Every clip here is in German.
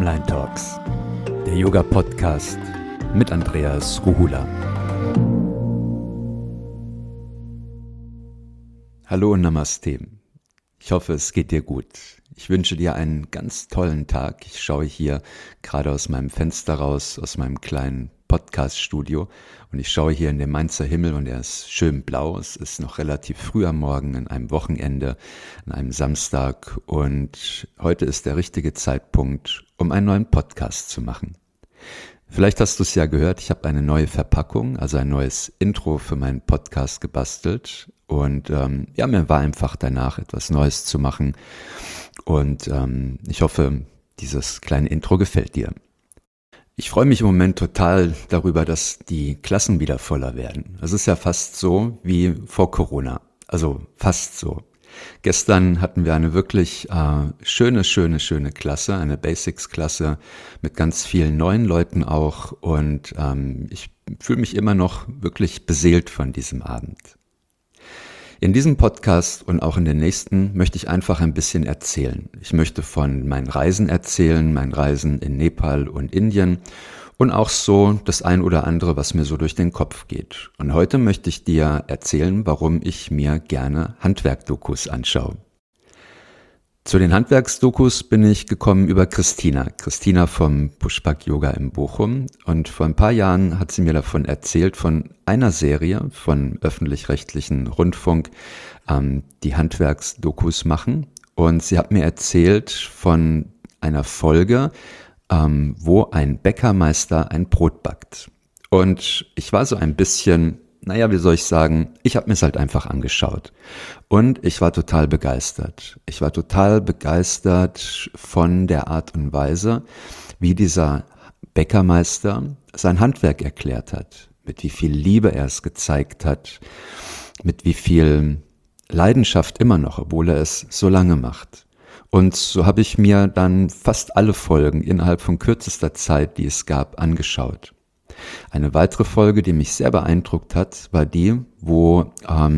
Online Talks, der Yoga-Podcast mit Andreas Ruhula. Hallo und Namaste. Ich hoffe, es geht dir gut. Ich wünsche dir einen ganz tollen Tag. Ich schaue hier gerade aus meinem Fenster raus, aus meinem kleinen Podcast-Studio, und ich schaue hier in den Mainzer Himmel und er ist schön blau. Es ist noch relativ früh am Morgen, an einem Wochenende, an einem Samstag, und heute ist der richtige Zeitpunkt, um einen neuen Podcast zu machen. Vielleicht hast du es ja gehört, ich habe eine neue Verpackung, also ein neues Intro für meinen Podcast gebastelt, und mir war einfach danach etwas Neues zu machen, und ich hoffe, dieses kleine Intro gefällt dir. Ich freue mich im Moment total darüber, dass die Klassen wieder voller werden. Es ist ja fast so wie vor Corona, also fast so. Gestern hatten wir eine wirklich schöne Klasse, eine Basics-Klasse mit ganz vielen neuen Leuten auch, und ich fühle mich immer noch wirklich beseelt von diesem Abend. In diesem Podcast und auch in den nächsten möchte ich einfach ein bisschen erzählen. Ich möchte von meinen Reisen erzählen, meinen Reisen in Nepal und Indien und auch so das ein oder andere, was mir so durch den Kopf geht. Und heute möchte ich dir erzählen, warum ich mir gerne Handwerk-Dokus anschaue. Zu den Handwerksdokus bin ich gekommen über Christina vom Pushpak Yoga in Bochum, und vor ein paar Jahren hat sie mir davon erzählt, von einer Serie von öffentlich-rechtlichen Rundfunk, die Handwerksdokus machen, und sie hat mir erzählt von einer Folge, wo ein Bäckermeister ein Brot backt, und ich war so ein bisschen, ich habe mir es halt einfach angeschaut und ich war total begeistert. Ich war total begeistert von der Art und Weise, wie dieser Bäckermeister sein Handwerk erklärt hat, mit wie viel Liebe er es gezeigt hat, mit wie viel Leidenschaft immer noch, obwohl er es so lange macht. Und so habe ich mir dann fast alle Folgen innerhalb von kürzester Zeit, die es gab, angeschaut. Eine weitere Folge, die mich sehr beeindruckt hat, war die, wo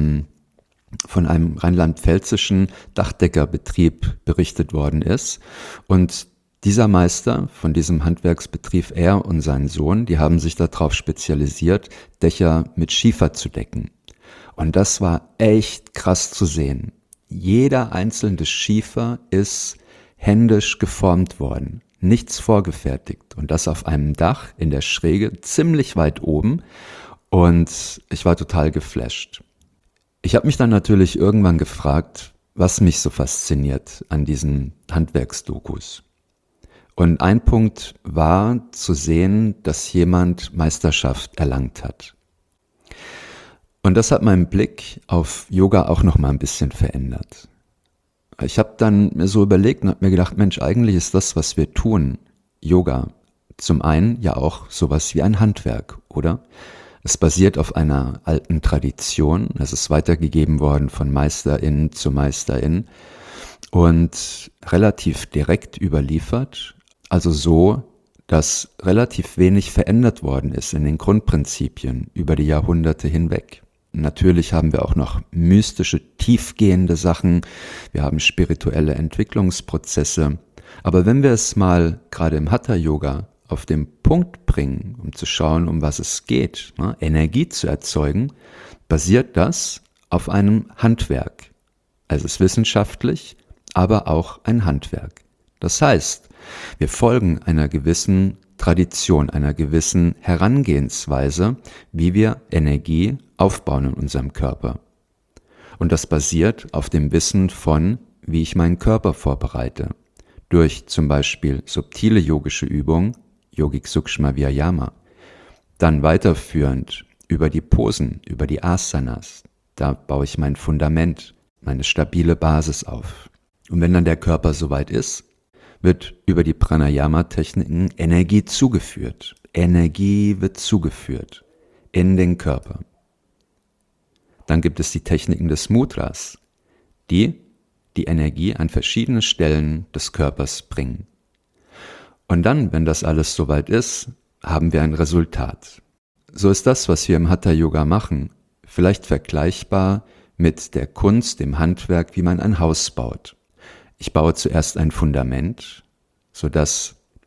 von einem rheinland-pfälzischen Dachdeckerbetrieb berichtet worden ist. Und dieser Meister von diesem Handwerksbetrieb, er und sein Sohn, die haben sich darauf spezialisiert, Dächer mit Schiefer zu decken. Und das war echt krass zu sehen. Jeder einzelne Schiefer ist händisch geformt worden. Nichts vorgefertigt, und das auf einem Dach in der Schräge ziemlich weit oben, und ich war total geflasht. Ich habe mich dann natürlich irgendwann gefragt, was mich so fasziniert an diesen Handwerksdokus. Und ein Punkt war zu sehen, dass jemand Meisterschaft erlangt hat. Und das hat meinen Blick auf Yoga auch noch mal ein bisschen verändert. Ich habe dann mir so überlegt und habe mir gedacht, Mensch, eigentlich ist das, was wir tun, Yoga, zum einen ja auch sowas wie ein Handwerk, oder? Es basiert auf einer alten Tradition, es ist weitergegeben worden von Meisterin zu Meisterin und relativ direkt überliefert, also so, dass relativ wenig verändert worden ist in den Grundprinzipien über die Jahrhunderte hinweg. Natürlich haben wir auch noch mystische, tiefgehende Sachen, wir haben spirituelle Entwicklungsprozesse, aber wenn wir es mal gerade im Hatha-Yoga auf den Punkt bringen, um zu schauen, um was es geht, Energie zu erzeugen, basiert das auf einem Handwerk. Es ist wissenschaftlich, aber auch ein Handwerk. Das heißt, wir folgen einer gewissen Tradition, einer gewissen Herangehensweise, wie wir Energie aufbauen in unserem Körper. Und das basiert auf dem Wissen von, wie ich meinen Körper vorbereite. Durch zum Beispiel subtile yogische Übungen, Yogik Sukshma Vyayama. Dann weiterführend über die Posen, über die Asanas. Da baue ich mein Fundament, meine stabile Basis auf. Und wenn dann der Körper soweit ist, wird über die Pranayama-Techniken Energie zugeführt. Energie wird zugeführt in den Körper. Dann gibt es die Techniken des Mudras, die die Energie an verschiedene Stellen des Körpers bringen. Und dann, wenn das alles soweit ist, haben wir ein Resultat. So ist das, was wir im Hatha-Yoga machen, vielleicht vergleichbar mit der Kunst, dem Handwerk, wie man ein Haus baut. Ich baue zuerst ein Fundament, sodass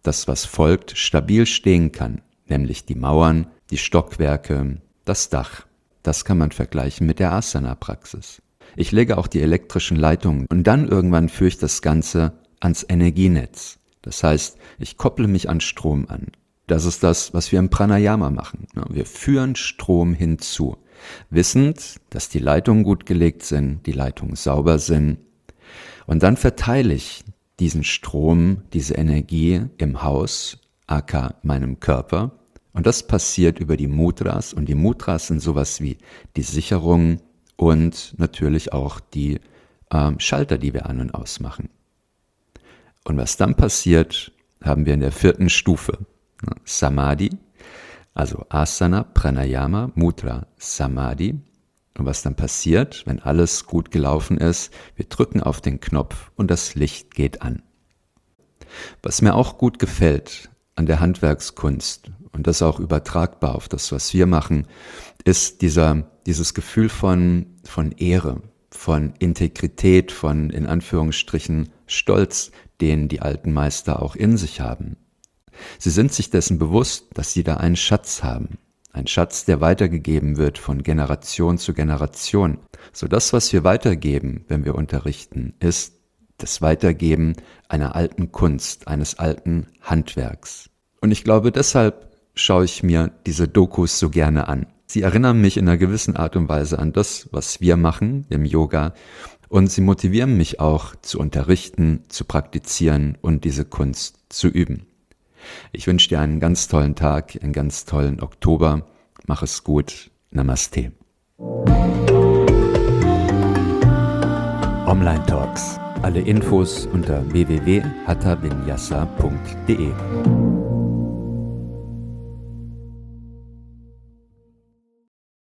das, was folgt, stabil stehen kann, nämlich die Mauern, die Stockwerke, das Dach. Das kann man vergleichen mit der Asana-Praxis. Ich lege auch die elektrischen Leitungen und dann irgendwann führe ich das Ganze ans Energienetz. Das heißt, ich kopple mich an Strom an. Das ist das, was wir im Pranayama machen. Wir führen Strom hinzu, wissend, dass die Leitungen gut gelegt sind, die Leitungen sauber sind. Und dann verteile ich diesen Strom, diese Energie im Haus, aka meinem Körper. Und das passiert über die Mudras. Und die Mudras sind sowas wie die Sicherung und natürlich auch die Schalter, die wir an- und ausmachen. Und was dann passiert, haben wir in der 4. Stufe. Samadhi, also Asana, Pranayama, Mudra, Samadhi. Und was dann passiert, wenn alles gut gelaufen ist, wir drücken auf den Knopf und das Licht geht an. Was mir auch gut gefällt an der Handwerkskunst und das auch übertragbar auf das, was wir machen, ist dieses Gefühl von Ehre, von Integrität, von in Anführungsstrichen Stolz, den die alten Meister auch in sich haben. Sie sind sich dessen bewusst, dass sie da einen Schatz haben. Ein Schatz, der weitergegeben wird von Generation zu Generation. So das, was wir weitergeben, wenn wir unterrichten, ist das Weitergeben einer alten Kunst, eines alten Handwerks. Und ich glaube, deshalb schaue ich mir diese Dokus so gerne an. Sie erinnern mich in einer gewissen Art und Weise an das, was wir machen im Yoga. Und sie motivieren mich auch zu unterrichten, zu praktizieren und diese Kunst zu üben. Ich wünsche dir einen ganz tollen Tag, einen ganz tollen Oktober. Mach es gut. Namaste. Online Talks. Alle Infos unter www.hathavinyasa.de.